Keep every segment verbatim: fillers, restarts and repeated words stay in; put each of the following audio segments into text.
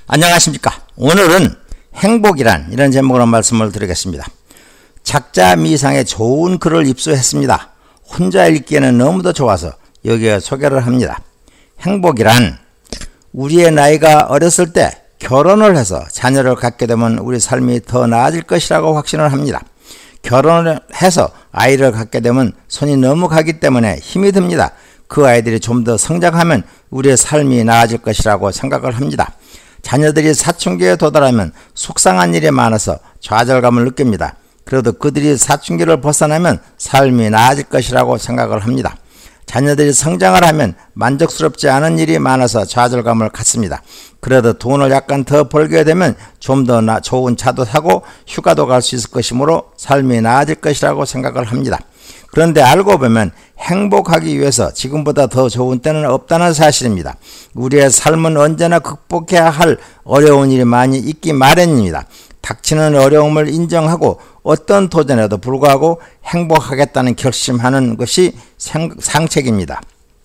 안녕하십니까. 오늘은 행복이란 이런 제목으로 말씀을 드리겠습니다. 작자 미상의 좋은 글을 입수했습니다. 혼자 읽기에는 너무도 좋아서 여기에 소개를 합니다. 행복이란 우리의 나이가 어렸을 때 결혼을 해서 자녀를 갖게 되면 우리 삶이 더 나아질 것이라고 확신을 합니다. 결혼을 해서 아이를 갖게 되면 손이 너무 가기 때문에 힘이 듭니다. 그 아이들이 좀 더 성장하면 우리의 삶이 나아질 것이라고 생각을 합니다. 자녀들이 사춘기에 도달하면 속상한 일이 많아서 좌절감을 느낍니다. 그래도 그들이 사춘기를 벗어나면 삶이 나아질 것이라고 생각을 합니다. 자녀들이 성장을 하면 만족스럽지 않은 일이 많아서 좌절감을 갖습니다. 그래도 돈을 약간 더 벌게 되면 좀 더 좋은 차도 사고 휴가도 갈 수 있을 것이므로 삶이 나아질 것이라고 생각을 합니다. 그런데 알고 보면 행복하기 위해서 지금보다 더 좋은 때는 없다는 사실입니다. 우리의 삶은 언제나 극복해야 할 어려운 일이 많이 있기 마련입니다. 닥치는 어려움을 인정하고 어떤 도전에도 불구하고 행복하겠다는 결심하는 것이 상책입니다.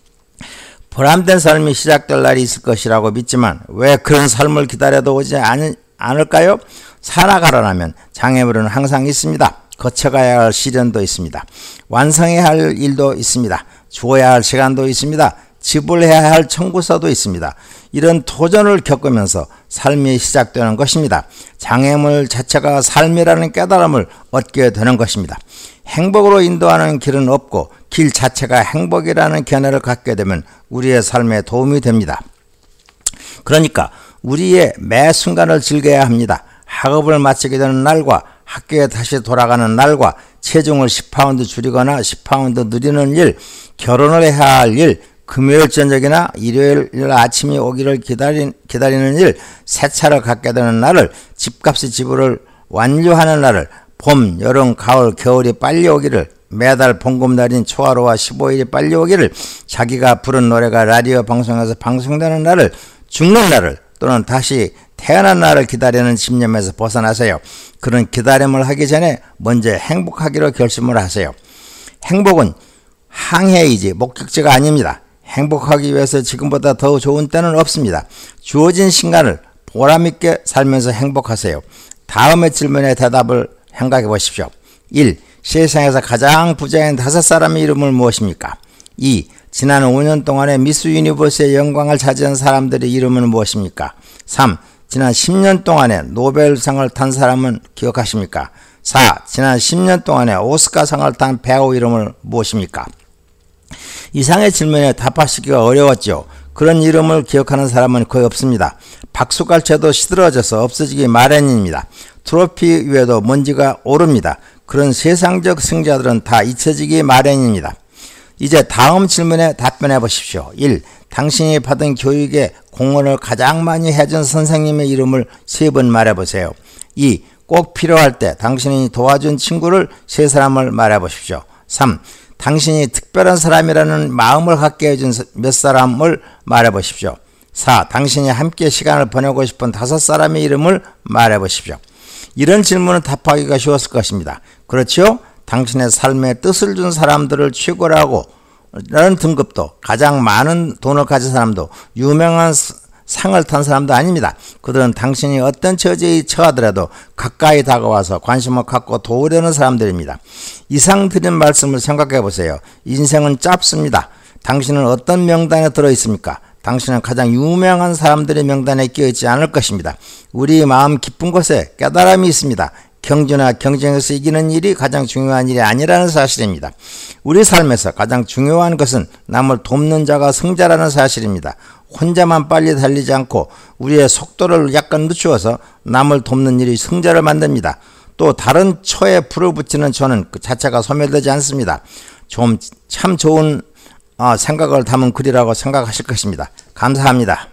보람된 삶이 시작될 날이 있을 것이라고 믿지만 왜 그런 삶을 기다려도 오지 않, 않을까요? 살아가려면 장애물은 항상 있습니다. 거쳐가야 할 시련도 있습니다. 완성해야 할 일도 있습니다. 주어야 할 시간도 있습니다. 지불해야 할 청구서도 있습니다. 이런 도전을 겪으면서 삶이 시작되는 것입니다. 장애물 자체가 삶이라는 깨달음을 얻게 되는 것입니다. 행복으로 인도하는 길은 없고 길 자체가 행복이라는 견해를 갖게 되면 우리의 삶에 도움이 됩니다. 그러니까 우리의 매 순간을 즐겨야 합니다. 학업을 마치게 되는 날과 학교에 다시 돌아가는 날과 체중을 십 파운드 줄이거나 십 파운드 늘리는 일, 결혼을 해야 할 일, 금요일 저녁이나 일요일 아침이 오기를 기다리, 기다리는 일, 새 차를 갖게 되는 날을, 집값이 지불을 완료하는 날을, 봄, 여름, 가을, 겨울이 빨리 오기를, 매달 봉급날인 초하루와 십오 일이 빨리 오기를, 자기가 부른 노래가 라디오 방송에서 방송되는 날을, 죽는 날을 또는 다시 태어난 날을 기다리는 집념에서 벗어나세요. 그런 기다림을 하기 전에 먼저 행복하기로 결심을 하세요. 행복은 항해이지 목적지가 아닙니다. 행복하기 위해서 지금보다 더 좋은 때는 없습니다. 주어진 시간을 보람있게 살면서 행복하세요. 다음의 질문에 대답을 생각해 보십시오. 일. 세상에서 가장 부자인 다섯 사람의 이름은 무엇입니까? 이. 지난 오 년 동안에 미스 유니버스의 영광을 차지한 사람들의 이름은 무엇입니까? 삼. 지난 십 년 동안에 노벨상을 탄 사람은 기억하십니까? 사. 지난 십 년 동안에 오스카상을 탄 배우 이름을 무엇입니까? 이상의 질문에 답하시기가 어려웠죠. 그런 이름을 기억하는 사람은 거의 없습니다. 박수갈채도 시들어져서 없어지기 마련입니다. 트로피 위에도 먼지가 오릅니다. 그런 세상적 승자들은 다 잊혀지기 마련입니다. 이제 다음 질문에 답변해 보십시오. 일. 당신이 받은 교육에 공헌을 가장 많이 해준 선생님의 이름을 세 번 말해보세요. 이. 꼭 필요할 때 당신이 도와준 친구를 세 사람을 말해보십시오. 삼. 당신이 특별한 사람이라는 마음을 갖게 해준 몇 사람을 말해보십시오. 사. 당신이 함께 시간을 보내고 싶은 다섯 사람의 이름을 말해보십시오. 이런 질문은 답하기가 쉬웠을 것입니다. 그렇죠? 당신의 삶에 뜻을 준 사람들을 최고라고 라는 등급도, 가장 많은 돈을 가진 사람도, 유명한 상을 탄 사람도 아닙니다. 그들은 당신이 어떤 처지에 처하더라도 가까이 다가와서 관심을 갖고 도우려는 사람들입니다. 이상 드린 말씀을 생각해 보세요. 인생은 짧습니다. 당신은 어떤 명단에 들어있습니까? 당신은 가장 유명한 사람들의 명단에 끼어있지 않을 것입니다. 우리 마음 깊은 곳에 깨달음이 있습니다. 경주나 경쟁에서 이기는 일이 가장 중요한 일이 아니라는 사실입니다. 우리 삶에서 가장 중요한 것은 남을 돕는 자가 승자라는 사실입니다. 혼자만 빨리 달리지 않고 우리의 속도를 약간 늦추어서 남을 돕는 일이 승자를 만듭니다. 또 다른 초에 불을 붙이는 초는 그 자체가 소멸되지 않습니다. 좀 참 좋은 생각을 담은 글이라고 생각하실 것입니다. 감사합니다.